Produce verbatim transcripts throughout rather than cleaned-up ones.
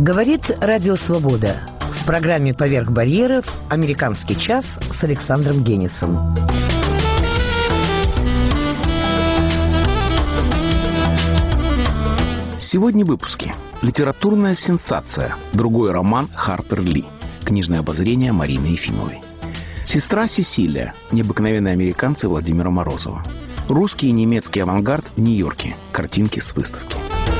Говорит Радио Свобода. В программе «Поверх барьеров» «Американский час» с Александром Генисом. Сегодня в выпуске. Литературная сенсация. Другой роман Харпер Ли. Книжное обозрение Марины Ефимовой. Сестра Сесилия. Необыкновенные американцы Владимира Морозова. Русский и немецкий авангард в Нью-Йорке. Картинки с выставки.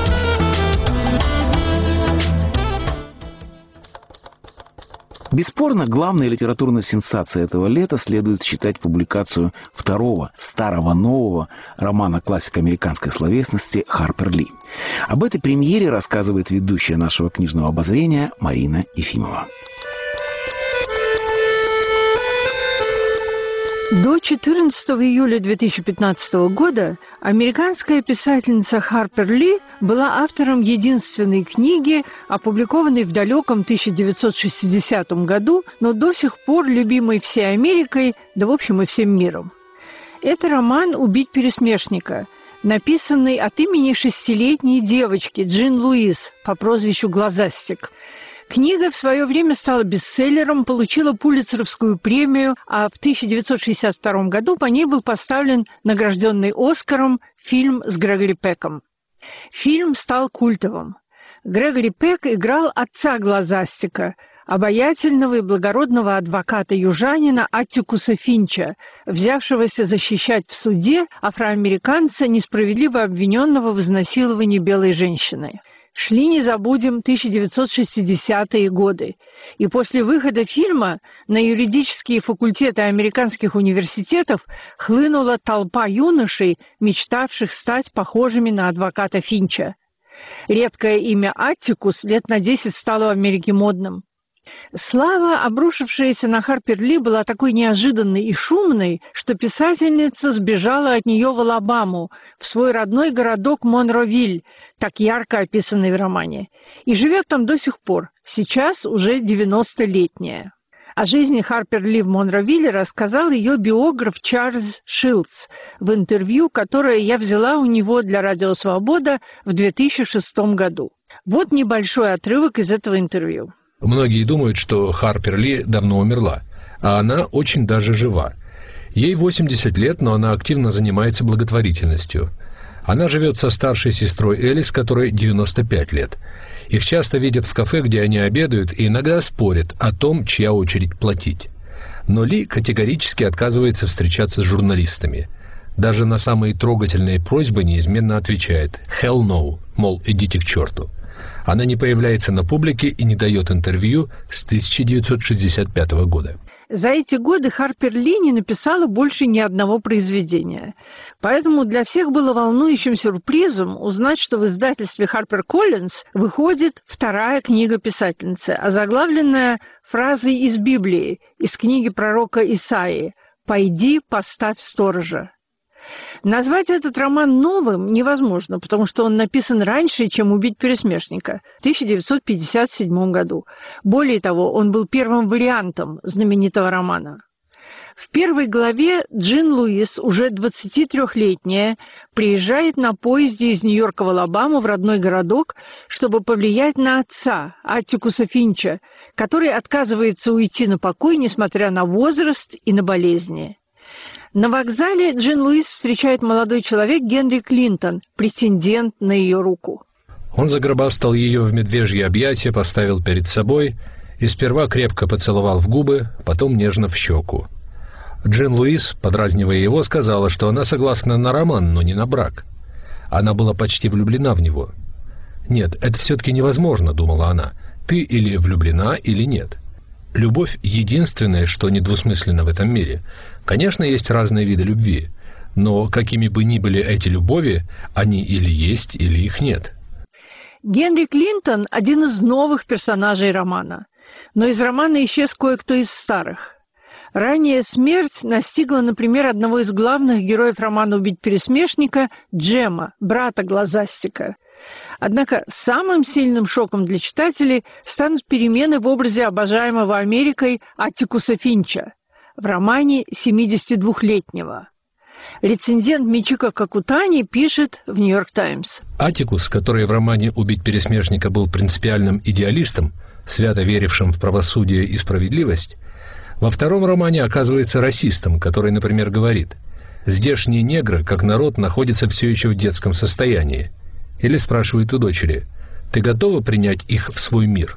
Бесспорно, главной литературной сенсацией этого лета следует считать публикацию второго, старого нового романа классика американской словесности Харпер Ли. Об этой премьере рассказывает ведущая нашего книжного обозрения Марина Ефимова. До четырнадцатого июля две тысячи пятнадцатого года американская писательница Харпер Ли была автором единственной книги, опубликованной в далеком тысяча девятьсот шестидесятом году, но до сих пор любимой всей Америкой, да в общем и всем миром. Это роман «Убить пересмешника», написанный от имени шестилетней девочки Джин Луис по прозвищу Глазастик. Книга в свое время стала бестселлером, получила Пулитцеровскую премию, а в тысяча девятьсот шестьдесят втором году по ней был поставлен награжденный Оскаром фильм с Грегори Пеком. Фильм стал культовым. Грегори Пек играл отца Глазастика, обаятельного и благородного адвоката-южанина Аттикуса Финча, взявшегося защищать в суде афроамериканца, несправедливо обвиненного в изнасиловании белой женщины. Шли, не забудем, тысяча девятьсот шестидесятые годы, и после выхода фильма на юридические факультеты американских университетов хлынула толпа юношей, мечтавших стать похожими на адвоката Финча. Редкое имя Аттикус лет на десять стало в Америке модным. Слава, обрушившаяся на Харпер Ли, была такой неожиданной и шумной, что писательница сбежала от нее в Алабаму, в свой родной городок Монровиль, так ярко описанный в романе, и живет там до сих пор, сейчас уже девяностолетняя. О жизни Харпер Ли в Монровилле рассказал ее биограф Чарльз Шилдс в интервью, которое я взяла у него для Радио Свобода в две тысячи шестом году. Вот небольшой отрывок из этого интервью. Многие думают, что Харпер Ли давно умерла, а она очень даже жива. Ей восемьдесят лет, но она активно занимается благотворительностью. Она живет со старшей сестрой Элис, которой девяносто пять лет. Их часто видят в кафе, где они обедают, и иногда спорят о том, чья очередь платить. Но Ли категорически отказывается встречаться с журналистами. Даже на самые трогательные просьбы неизменно отвечает «hell no», мол, идите к черту. Она не появляется на публике и не дает интервью с тысяча девятьсот шестьдесят пятого года. За эти годы Харпер Ли не написала больше ни одного произведения. Поэтому для всех было волнующим сюрпризом узнать, что в издательстве HarperCollins выходит вторая книга писательницы, озаглавленная фразой из Библии, из книги пророка Исаии «Пойди, поставь сторожа». Назвать этот роман новым невозможно, потому что он написан раньше, чем «Убить пересмешника» в тысяча девятьсот пятьдесят седьмом году. Более того, он был первым вариантом знаменитого романа. В первой главе Джин Луис, уже двадцатитрёхлетняя, приезжает на поезде из Нью-Йорка в Алабаму в родной городок, чтобы повлиять на отца, Аттикуса Финча, который отказывается уйти на покой, несмотря на возраст и на болезни. На вокзале Джин Луис встречает молодой человек Генри Клинтон, претендент на ее руку. Он загробастал ее в медвежье объятия, поставил перед собой и сперва крепко поцеловал в губы, потом нежно в щеку. Джин Луис, подразнивая его, сказала, что она согласна на роман, но не на брак. Она была почти влюблена в него. «Нет, это все-таки невозможно», — думала она. «Ты или влюблена, или нет». Любовь — единственное, что недвусмысленно в этом мире. Конечно, есть разные виды любви, но какими бы ни были эти любови, они или есть, или их нет. Генри Клинтон – один из новых персонажей романа, но из романа исчез кое-кто из старых. Ранняя смерть настигла, например, одного из главных героев романа «Убить пересмешника» Джема, брата Глазастика. Однако самым сильным шоком для читателей станут перемены в образе обожаемого Америкой Аттикуса Финча в романе семидесятидвухлетнего. Рецензент Мичико Какутани пишет в «Нью-Йорк Таймс». Атикус, который в романе «Убить пересмешника» был принципиальным идеалистом, свято верившим в правосудие и справедливость, во втором романе оказывается расистом, который, например, говорит: «Здешние негры, как народ, находятся все еще в детском состоянии». Или спрашивает у дочери: «Ты готова принять их в свой мир?»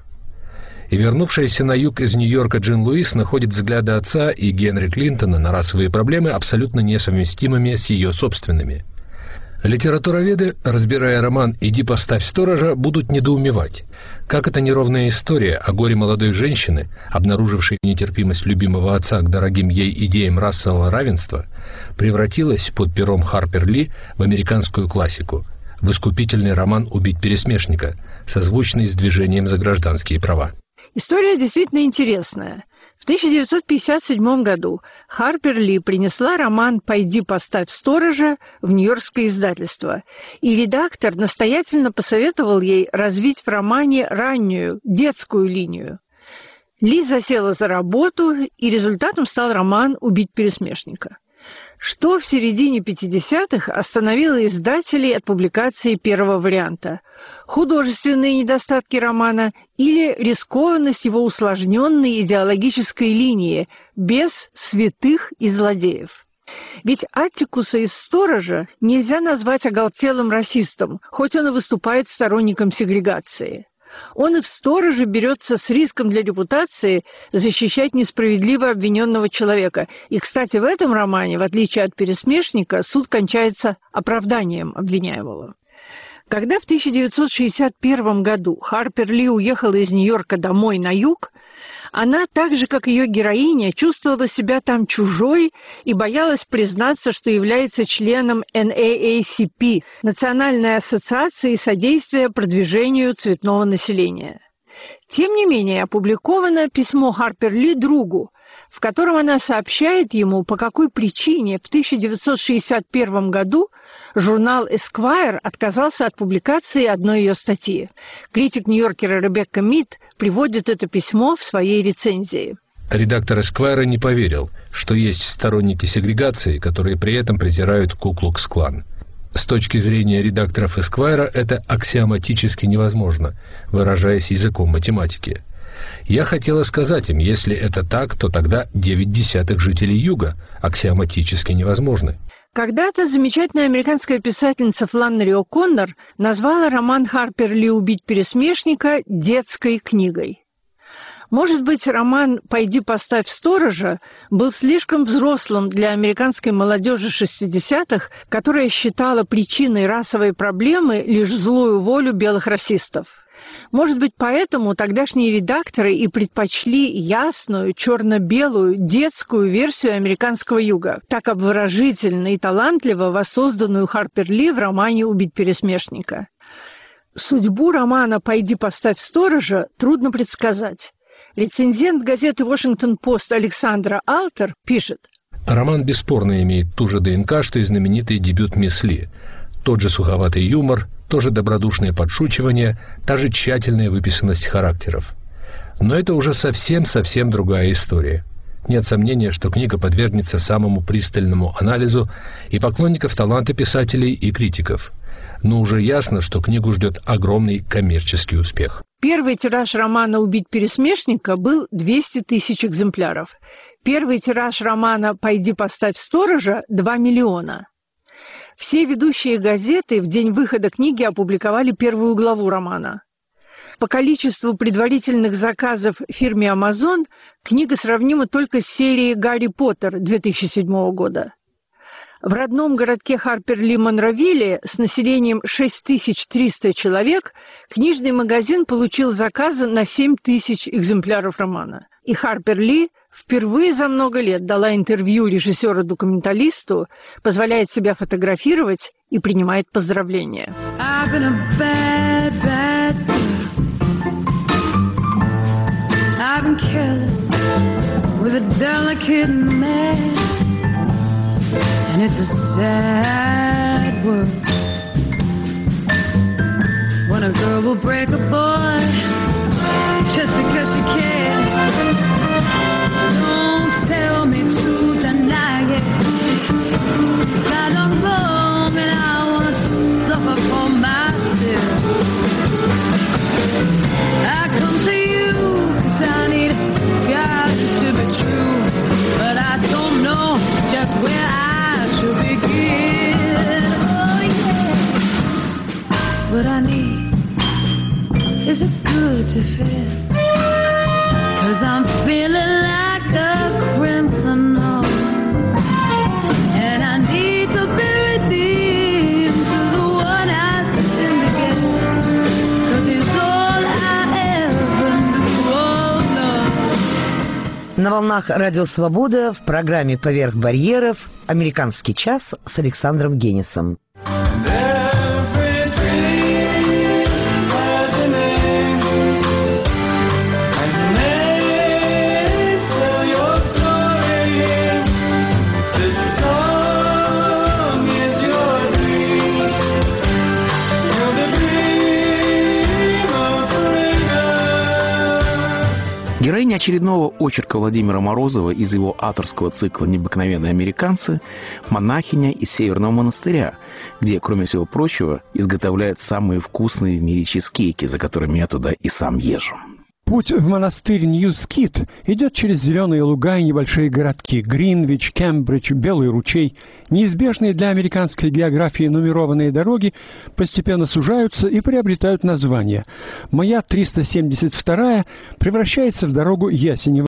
И вернувшаяся на юг из Нью-Йорка Джин Луис находит взгляды отца и Генри Клинтона на расовые проблемы абсолютно несовместимыми с ее собственными. Литературоведы, разбирая роман «Иди поставь сторожа», будут недоумевать, как эта неровная история о горе молодой женщины, обнаружившей нетерпимость любимого отца к дорогим ей идеям расового равенства, превратилась под пером Харпер Ли в американскую классику, в искупительный роман «Убить пересмешника», созвучный с движением за гражданские права. История действительно интересная. В тысяча девятьсот пятьдесят седьмом году Харпер Ли принесла роман «Пойди поставь сторожа» в нью-йоркское издательство, и редактор настоятельно посоветовал ей развить в романе раннюю, детскую линию. Ли засела за работу, и результатом стал роман «Убить пересмешника». Что в середине пятидесятых остановило издателей от публикации первого варианта? Художественные недостатки романа или рискованность его усложненной идеологической линии, без святых и злодеев? Ведь Аттикуса из «Сторожа» нельзя назвать оголтелым расистом, хоть он и выступает сторонником сегрегации. Он и в «Стороже» берется с риском для репутации защищать несправедливо обвиненного человека. И, кстати, в этом романе, в отличие от «Пересмешника», суд кончается оправданием обвиняемого. Когда в тысяча девятьсот шестьдесят первом году Харпер Ли уехала из Нью-Йорка домой на юг, она, так же как ее героиня, чувствовала себя там чужой и боялась признаться, что является членом эн эй эй си пи – Национальной ассоциации содействия продвижению цветного населения. Тем не менее, опубликовано письмо Харпер Ли другу, в котором она сообщает ему, по какой причине в тысяча девятьсот шестьдесят первом году журнал Esquire отказался от публикации одной ее статьи. Критик-нью-йоркера Ребекка Мид приводит это письмо в своей рецензии. Редактор Esquire не поверил, что есть сторонники сегрегации, которые при этом презирают Ку-Клукс-Клан. С точки зрения редакторов Esquire это аксиоматически невозможно, выражаясь языком математики. Я хотела сказать им, если это так, то тогда девять десятых жителей Юга аксиоматически невозможны. Когда-то замечательная американская писательница Фланнери О'Коннор назвала роман Харпер Ли «Убить пересмешника» детской книгой. Может быть, роман «Пойди поставь сторожа» был слишком взрослым для американской молодежи шестидесятых, которая считала причиной расовой проблемы лишь злую волю белых расистов. Может быть, поэтому тогдашние редакторы и предпочли ясную, черно-белую, детскую версию американского юга, так обворожительно и талантливо воссозданную Харпер Ли в романе «Убить пересмешника». Судьбу романа «Пойди поставь сторожа» трудно предсказать. Рецензент газеты «Вашингтон-Пост» Александра Алтер пишет: роман бесспорно имеет ту же ДНК, что и знаменитый дебют мисс Ли. Тот же суховатый юмор, то же добродушное подшучивание, та же тщательная выписанность характеров. Но это уже совсем-совсем другая история. Нет сомнения, что книга подвергнется самому пристальному анализу и поклонников таланта писателей, и критиков. Но уже ясно, что книгу ждет огромный коммерческий успех. Первый тираж романа «Убить пересмешника» был двести тысяч экземпляров. Первый тираж романа «Пойди поставь сторожа» – два миллиона. Все ведущие газеты в день выхода книги опубликовали первую главу романа. По количеству предварительных заказов фирме Amazon книга сравнима только с серией «Гарри Поттер» две тысячи седьмого года. В родном городке Харпер Ли Монровилле с населением шесть тысяч триста человек книжный магазин получил заказы на семь тысяч экземпляров романа. И Харпер Ли впервые за много лет дала интервью режиссеру-документалисту, позволяет себя фотографировать и принимает поздравления. And it's a sad world when a girl will break a boy just because she can. Don't tell me to deny it. I need is a good defense, 'cause I'm feeling like a criminal, and I need to be redeemed to the one I sinned against, 'cause he's all I ever knew. Oh, no. На волнах Радио Свобода в программе «Поверх барьеров» «Американский час» с Александром Генисом. Героиня очередного очерка Владимира Морозова из его авторского цикла «Необыкновенные американцы» – монахиня из Северного монастыря, где, кроме всего прочего, изготовляют самые вкусные в мире чизкейки, за которыми я туда и сам езжу. Путь в монастырь Нью-Скит идет через зеленые луга и небольшие городки Гринвич, Кембридж, Белый ручей. Неизбежные для американской географии нумерованные дороги постепенно сужаются и приобретают название. Моя триста семьдесят вторая превращается в дорогу Ясенева.